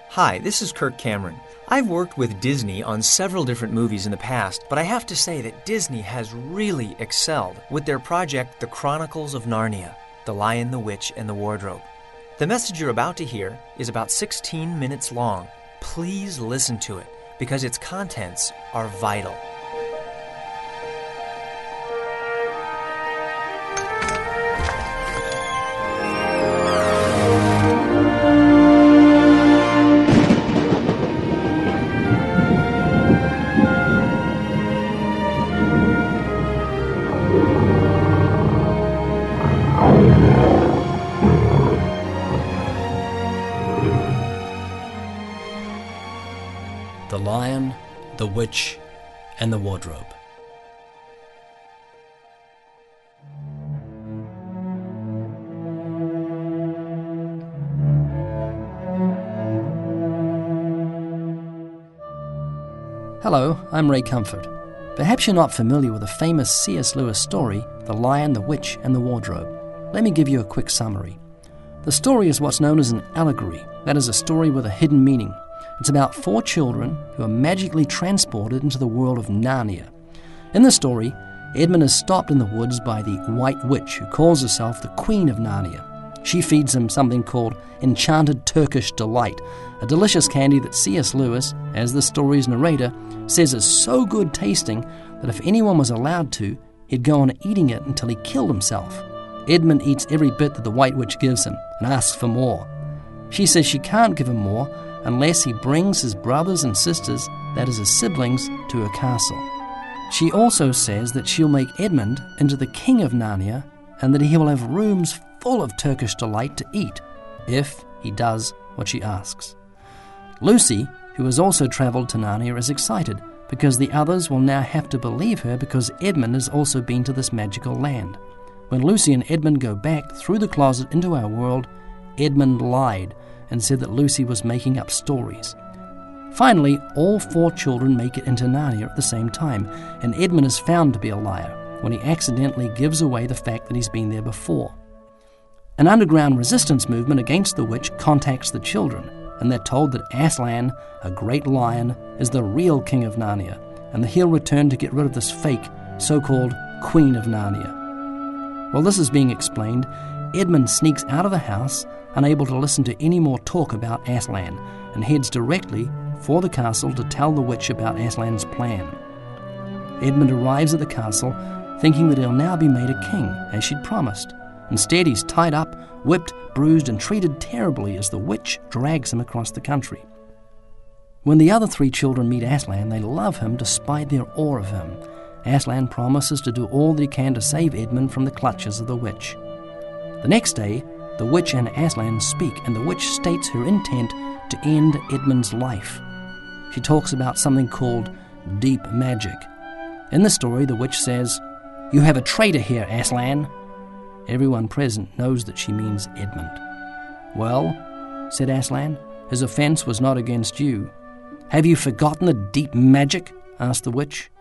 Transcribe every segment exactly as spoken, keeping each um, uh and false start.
Hi, this is Kirk Cameron. I've worked with Disney on several different movies in the past, but I have to say that Disney has really excelled with their project The Chronicles of Narnia, The Lion, the Witch, and the Wardrobe. The message you're about to hear is about sixteen minutes long. Please listen to it, because its contents are vital. The Lion, the Witch, and the Wardrobe. Hello, I'm Ray Comfort. Perhaps you're not familiar with the famous C S Lewis story, The Lion, the Witch, and the Wardrobe. Let me give you a quick summary. The story is what's known as an allegory, that is, a story with a hidden meaning. It's about four children who are magically transported into the world of Narnia. In the story, Edmund is stopped in the woods by the White Witch, who calls herself the Queen of Narnia. She feeds him something called Enchanted Turkish Delight, a delicious candy that C S Lewis, as the story's narrator, says is so good tasting that if anyone was allowed to, he'd go on eating it until he killed himself. Edmund eats every bit that the White Witch gives him and asks for more. She says she can't give him more unless he brings his brothers and sisters, that is his siblings, to her castle. She also says that she'll make Edmund into the king of Narnia and that he will have rooms full of Turkish delight to eat, if he does what she asks. Lucy, who has also travelled to Narnia, is excited because the others will now have to believe her because Edmund has also been to this magical land. When Lucy and Edmund go back through the closet into our world, Edmund lied and said that Lucy was making up stories. Finally, all four children make it into Narnia at the same time, and Edmund is found to be a liar when he accidentally gives away the fact that he's been there before. An underground resistance movement against the witch contacts the children, and they're told that Aslan, a great lion, is the real king of Narnia, and that he'll return to get rid of this fake, so-called Queen of Narnia. While this is being explained, Edmund sneaks out of the house, unable to listen to any more talk about Aslan, and heads directly for the castle to tell the witch about Aslan's plan. Edmund arrives at the castle thinking that he'll now be made a king, as she'd promised. Instead, he's tied up, whipped, bruised, and treated terribly as the witch drags him across the country. When the other three children meet Aslan, they love him despite their awe of him. Aslan promises to do all that he can to save Edmund from the clutches of the witch. The next day, the witch and Aslan speak, and the witch states her intent to end Edmund's life. She talks about something called deep magic. In the story, the witch says, "You have a traitor here, Aslan." Everyone present knows that she means Edmund. "Well," said Aslan, "his offence was not against you. Have you forgotten the deep magic?" asked the witch.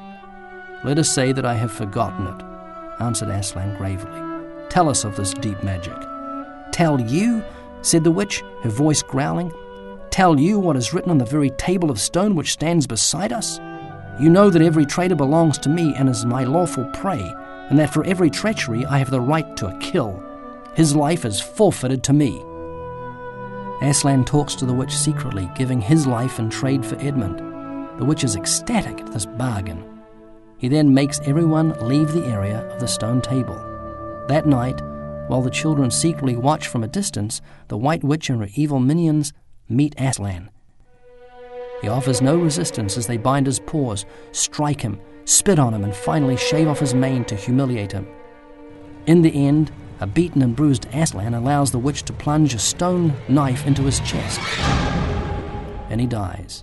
"Let us say that I have forgotten it," answered Aslan gravely. "Tell us of this deep magic." "Tell you?" said the witch, her voice growling. "Tell you what is written on the very table of stone which stands beside us? You know that every traitor belongs to me and is my lawful prey, and that for every treachery I have the right to a kill. His life is forfeited to me." Aslan talks to the witch secretly, giving his life in trade for Edmund. The witch is ecstatic at this bargain. He then makes everyone leave the area of the stone table. That night, while the children secretly watch from a distance, the White Witch and her evil minions meet Aslan. He offers no resistance as they bind his paws, strike him, spit on him, and finally shave off his mane to humiliate him. In the end, a beaten and bruised Aslan allows the witch to plunge a stone knife into his chest, and he dies.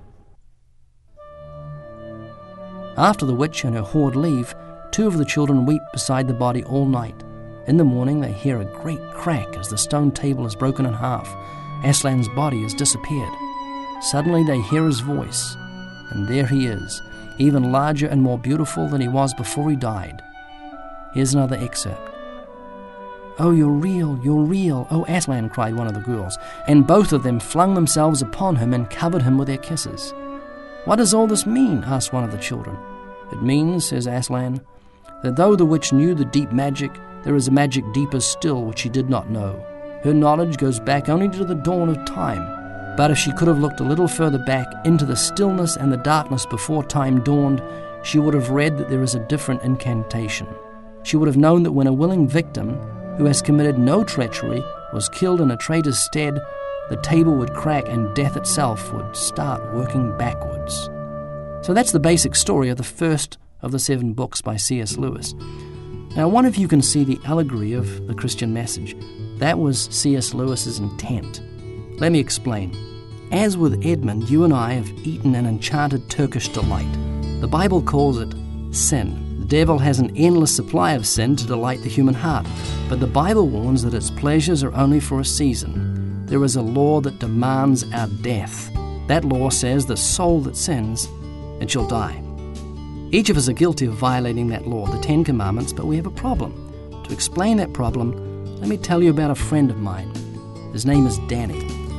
After the witch and her horde leave, two of the children weep beside the body all night. In the morning, they hear a great crack as the stone table is broken in half. Aslan's body has disappeared. Suddenly, they hear his voice, and there he is, even larger and more beautiful than he was before he died. Here's another excerpt. "Oh, you're real, you're real, oh Aslan," cried one of the girls, and both of them flung themselves upon him and covered him with their kisses. "What does all this mean?" asked one of the children. "It means," says Aslan, "that though the witch knew the deep magic, there is a magic deeper still which she did not know. Her knowledge goes back only to the dawn of time. But if she could have looked a little further back into the stillness and the darkness before time dawned, she would have read that there is a different incantation. She would have known that when a willing victim, who has committed no treachery, was killed in a traitor's stead, the table would crack and death itself would start working backwards." So that's the basic story of the first of the seven books by C S Lewis. Now, I wonder if you can see the allegory of the Christian message. That was C S Lewis's intent. Let me explain. As with Edmund, you and I have eaten an enchanted Turkish delight. The Bible calls it sin. The devil has an endless supply of sin to delight the human heart, but the Bible warns that its pleasures are only for a season. There is a law that demands our death. That law says the soul that sins, it shall die. Each of us are guilty of violating that law, the Ten Commandments, but we have a problem. To explain that problem, let me tell you about a friend of mine. His name is Danny.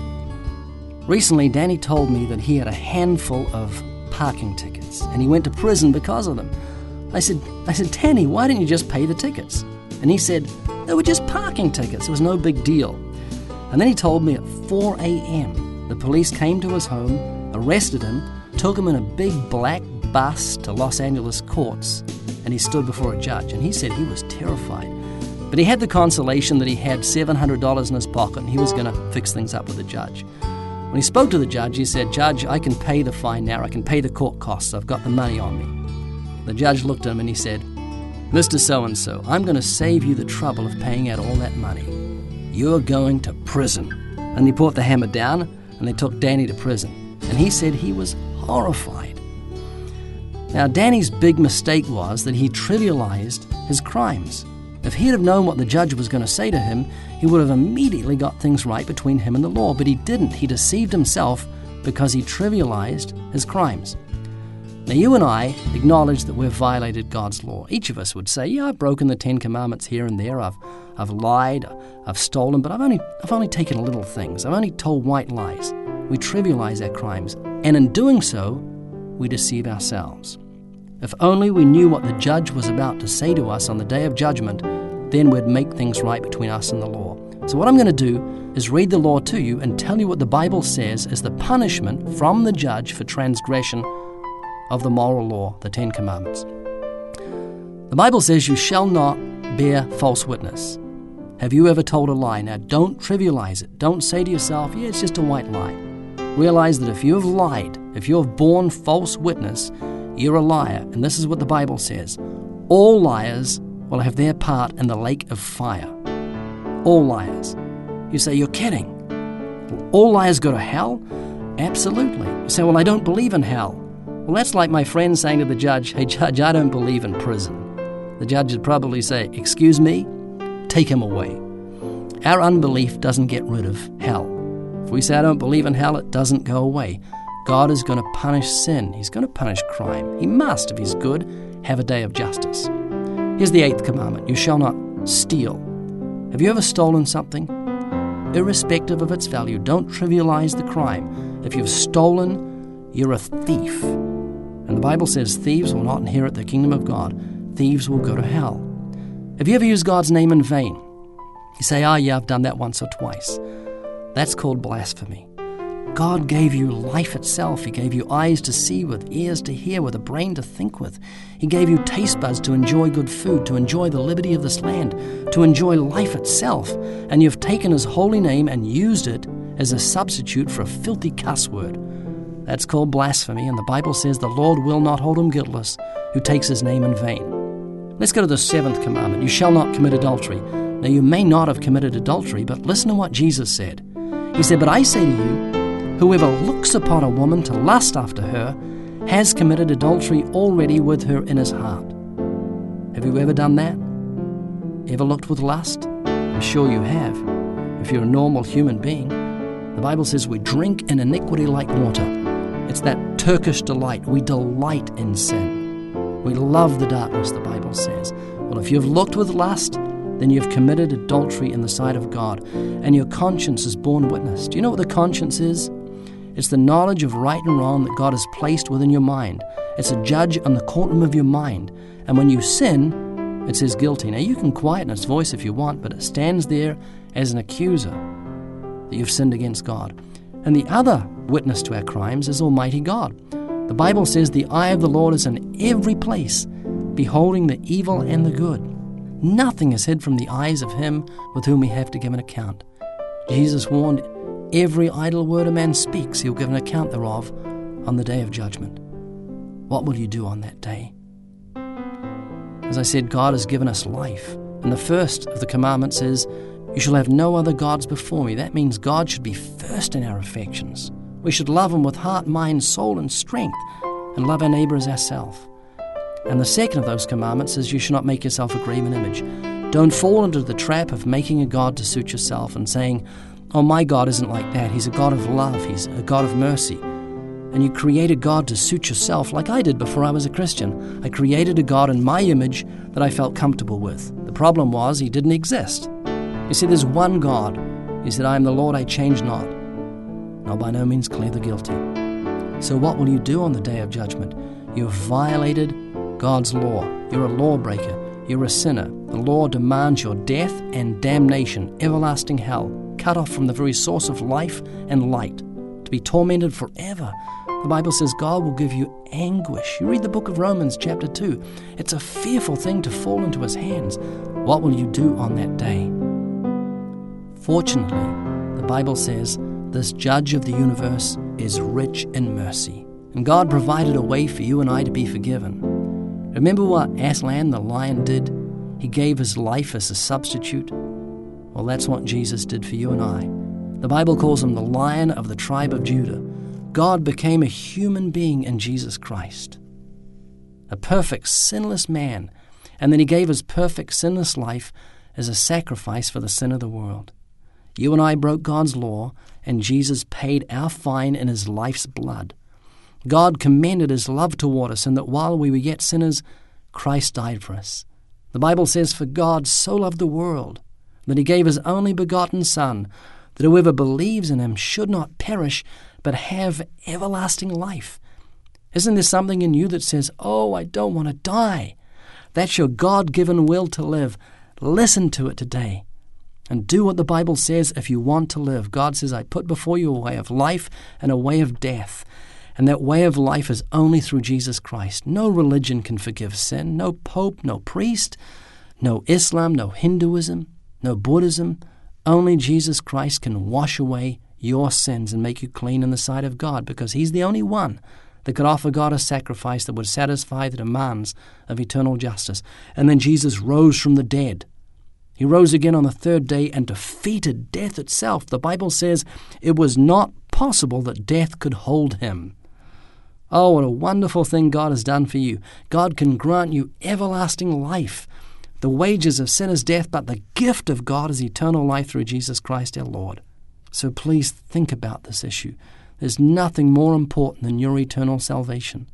Recently, Danny told me that he had a handful of parking tickets, and he went to prison because of them. I said, I said, "Danny, why didn't you just pay the tickets?" And he said, "They were just parking tickets. It was no big deal." And then he told me at four a.m. the police came to his home, arrested him, took him in a big black bus to Los Angeles courts, and he stood before a judge, and he said he was terrified. But he had the consolation that he had seven hundred dollars in his pocket, and he was going to fix things up with the judge. When he spoke to the judge, he said, "Judge, I can pay the fine now. I can pay the court costs. I've got the money on me." The judge looked at him and he said, "Mister So-and-so, I'm going to save you the trouble of paying out all that money. You're going to prison." And he put the hammer down, and they took Danny to prison. And he said he was horrified. Now, Danny's big mistake was that he trivialized his crimes. If he'd have known what the judge was going to say to him, he would have immediately got things right between him and the law. But he didn't. He deceived himself because he trivialized his crimes. Now, you and I acknowledge that we've violated God's law. Each of us would say, "Yeah, I've broken the Ten Commandments here and there. I've, I've lied, I've stolen, but I've only, I've only taken little things. I've only told white lies." We trivialize our crimes, and in doing so, we deceive ourselves. If only we knew what the judge was about to say to us on the day of judgment, then we'd make things right between us and the law. So what I'm going to do is read the law to you and tell you what the Bible says is the punishment from the judge for transgression of the moral law, the Ten Commandments. The Bible says you shall not bear false witness. Have you ever told a lie? Now, don't trivialize it. Don't say to yourself, "Yeah, it's just a white lie." Realize that if you have lied, if you have borne false witness, you're a liar. And this is what the Bible says. All liars will have their part in the lake of fire. All liars. You say, "You're kidding. Will all liars go to hell?" Absolutely. You say, "Well, I don't believe in hell." Well, that's like my friend saying to the judge, "Hey, Judge, I don't believe in prison." The judge would probably say, "Excuse me? Take him away." Our unbelief doesn't get rid of hell. If we say, "I don't believe in hell," it doesn't go away. God is going to punish sin. He's going to punish crime. He must, if he's good, have a day of justice. Here's the eighth commandment. You shall not steal. Have you ever stolen something? Irrespective of its value, don't trivialize the crime. If you've stolen, you're a thief. And the Bible says thieves will not inherit the kingdom of God. Thieves will go to hell. Have you ever used God's name in vain? You say, "Oh, yeah, I've done that once or twice." That's called blasphemy. God gave you life itself. He gave you eyes to see with, ears to hear with, a brain to think with. He gave you taste buds to enjoy good food, to enjoy the liberty of this land, to enjoy life itself. And you've taken His holy name and used it as a substitute for a filthy cuss word. That's called blasphemy, and the Bible says the Lord will not hold him guiltless who takes His name in vain. Let's go to the seventh commandment. You shall not commit adultery. Now, you may not have committed adultery, but listen to what Jesus said. He said, "But I say to you, whoever looks upon a woman to lust after her has committed adultery already with her in his heart." Have you ever done that? Ever looked with lust? I'm sure you have. If you're a normal human being, the Bible says we drink in iniquity like water. It's that Turkish delight. We delight in sin. We love the darkness, the Bible says. Well, if you've looked with lust, then you've committed adultery in the sight of God, and your conscience is borne witness. Do you know what the conscience is? It's the knowledge of right and wrong that God has placed within your mind. It's a judge on the courtroom of your mind. And when you sin, it says guilty. Now, you can quieten its voice if you want, but it stands there as an accuser that you've sinned against God. And the other witness to our crimes is Almighty God. The Bible says the eye of the Lord is in every place, beholding the evil and the good. Nothing is hid from the eyes of him with whom we have to give an account. Jesus warned, every idle word a man speaks, he'll give an account thereof on the day of judgment. What will you do on that day? As I said, God has given us life. And the first of the commandments is, you shall have no other gods before me. That means God should be first in our affections. We should love him with heart, mind, soul, and strength, and love our neighbor as ourselves. And the second of those commandments is, you shall not make yourself a graven image. Don't fall into the trap of making a God to suit yourself and saying, oh, my God isn't like that. He's a God of love. He's a God of mercy. And you create a God to suit yourself, like I did before I was a Christian. I created a God in my image that I felt comfortable with. The problem was he didn't exist. You see, there's one God. He said, I am the Lord, I change not. And I'll by no means clear the guilty. So what will you do on the day of judgment? You have violated God's law. You're a lawbreaker. You're a sinner. The law demands your death and damnation, everlasting hell, cut off from the very source of life and light, to be tormented forever. The Bible says God will give you anguish. You read the book of Romans chapter two. It's a fearful thing to fall into his hands. What will you do on that day? Fortunately, the Bible says this judge of the universe is rich in mercy. And God provided a way for you and I to be forgiven. Remember what Aslan the lion did? He gave his life as a substitute. Well, that's what Jesus did for you and I. The Bible calls him the Lion of the tribe of Judah. God became a human being in Jesus Christ, a perfect, sinless man, and then he gave his perfect, sinless life as a sacrifice for the sin of the world. You and I broke God's law, and Jesus paid our fine in his life's blood. God commended his love toward us, and that while we were yet sinners, Christ died for us. The Bible says, for God so loved the world, that he gave his only begotten Son, that whoever believes in him should not perish, but have everlasting life. Isn't there something in you that says, oh, I don't want to die? That's your God-given will to live. Listen to it today. And do what the Bible says if you want to live. God says, I put before you a way of life and a way of death. And that way of life is only through Jesus Christ. No religion can forgive sin. No pope, no priest, no Islam, no Hinduism, no Buddhism. Only Jesus Christ can wash away your sins and make you clean in the sight of God, because he's the only one that could offer God a sacrifice that would satisfy the demands of eternal justice. And then Jesus rose from the dead. He rose again on the third day and defeated death itself. The Bible says it was not possible that death could hold him. Oh, what a wonderful thing God has done for you. God can grant you everlasting life. The wages of sin is death, but the gift of God is eternal life through Jesus Christ our Lord. So please think about this issue. There's nothing more important than your eternal salvation.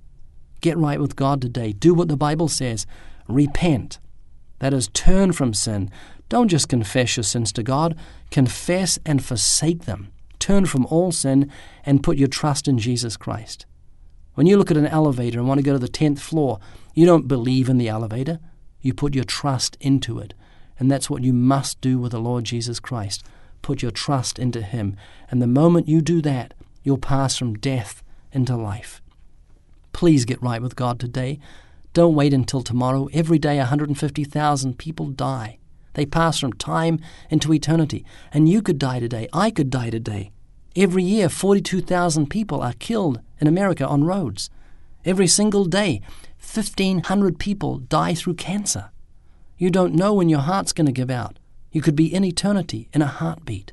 Get right with God today. Do what the Bible says. Repent. That is, turn from sin. Don't just confess your sins to God. Confess and forsake them. Turn from all sin and put your trust in Jesus Christ. When you look at an elevator and want to go to the tenth floor, you don't believe in the elevator. You put your trust into it. And that's what you must do with the Lord Jesus Christ. Put your trust into him. And the moment you do that, you'll pass from death into life. Please get right with God today. Don't wait until tomorrow. Every day one hundred fifty thousand people die. They pass from time into eternity. And you could die today. I could die today. Every year, forty-two thousand people are killed in America on roads. Every single day, fifteen hundred people die through cancer. You don't know when your heart's going to give out. You could be in eternity in a heartbeat.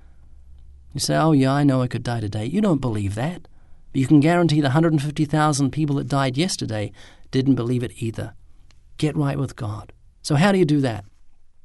You say, oh yeah, I know I could die today. You don't believe that. But you can guarantee the one hundred fifty thousand people that died yesterday didn't believe it either. Get right with God. So how do you do that?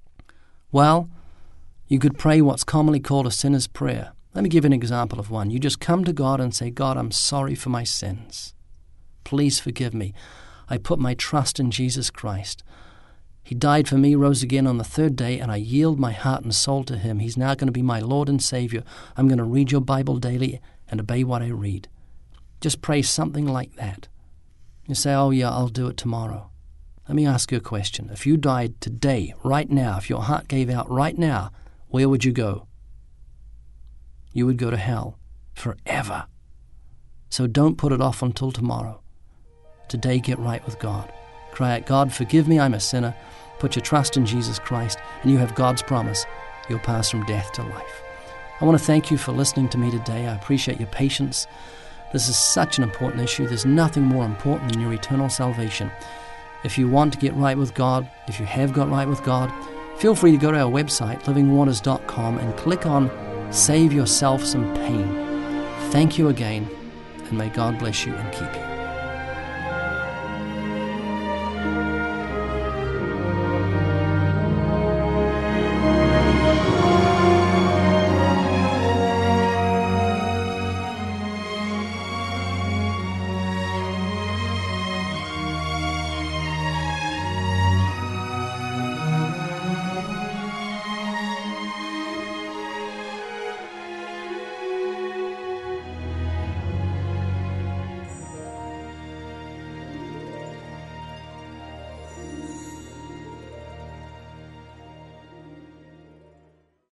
Well, you could pray what's commonly called a sinner's prayer. Let me give you an example of one. You just come to God and say, God, I'm sorry for my sins. Please forgive me. I put my trust in Jesus Christ. He died for me, rose again on the third day, and I yield my heart and soul to him. He's now going to be my Lord and Savior. I'm going to read your Bible daily and obey what I read. Just pray something like that. You say, oh yeah, I'll do it tomorrow. Let me ask you a question. If you died today, right now, if your heart gave out right now, where would you go? You would go to hell forever. So don't put it off until tomorrow. Today, get right with God. Cry out, God, forgive me, I'm a sinner. Put your trust in Jesus Christ, and you have God's promise. You'll pass from death to life. I want to thank you for listening to me today. I appreciate your patience. This is such an important issue. There's nothing more important than your eternal salvation. If you want to get right with God, if you have got right with God, feel free to go to our website, living waters dot com, and click on Save Yourself Some Pain. Thank you again, and may God bless you and keep you.